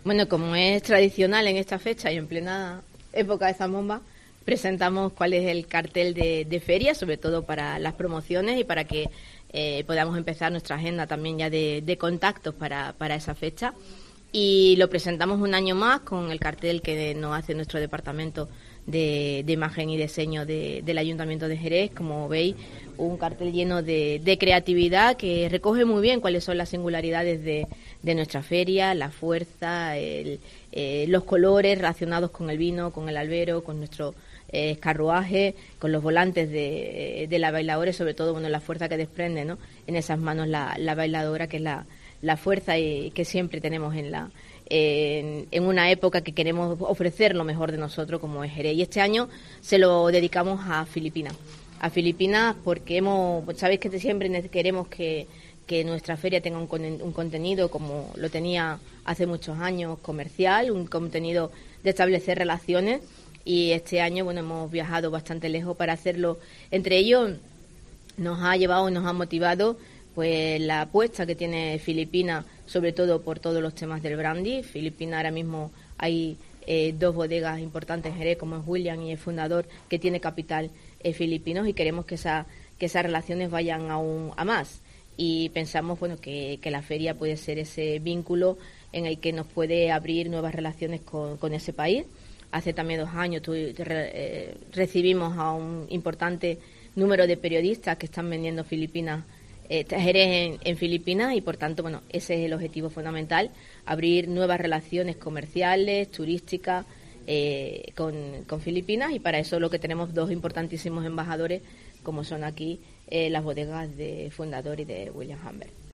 Bueno, como es tradicional en esta fecha y en plena época de Zambomba, presentamos cuál es el cartel de feria, sobre todo para las promociones y para que podamos empezar nuestra agenda también ya de contactos para esa fecha. Y lo presentamos un año más con el cartel que nos hace nuestro departamento de imagen y diseño del Ayuntamiento de Jerez. Como veis, un cartel lleno de creatividad que recoge muy bien cuáles son las singularidades de nuestra feria, la fuerza, los colores relacionados con el vino, con el albero, con nuestro carruaje, con los volantes de la bailadora y sobre todo la fuerza que desprende, ¿no?, en esas manos la bailadora, que es la fuerza que siempre tenemos en una época que queremos ofrecer lo mejor de nosotros como es Jerez. Y este año se lo dedicamos a Filipinas. A Filipinas porque sabéis que siempre queremos que nuestra feria tenga un contenido como lo tenía hace muchos años, comercial, un contenido de establecer relaciones, y este año hemos viajado bastante lejos para hacerlo. Entre ellos nos ha llevado y nos ha motivado pues la apuesta que tiene Filipinas, sobre todo por todos los temas del brandy. Filipinas ahora mismo hay 2 bodegas importantes en Jerez, como es William y el fundador, que tiene capital filipinos, y queremos que esas relaciones vayan aún a más. Y pensamos que la feria puede ser ese vínculo en el que nos puede abrir nuevas relaciones con ese país. Hace también 2 años recibimos a un importante número de periodistas que están vendiendo Filipinas, Jerez en Filipinas, y por tanto ese es el objetivo fundamental, abrir nuevas relaciones comerciales, turísticas con Filipinas, y para eso lo que tenemos 2 importantísimos embajadores como son aquí las bodegas de Fundador y de William Humbert.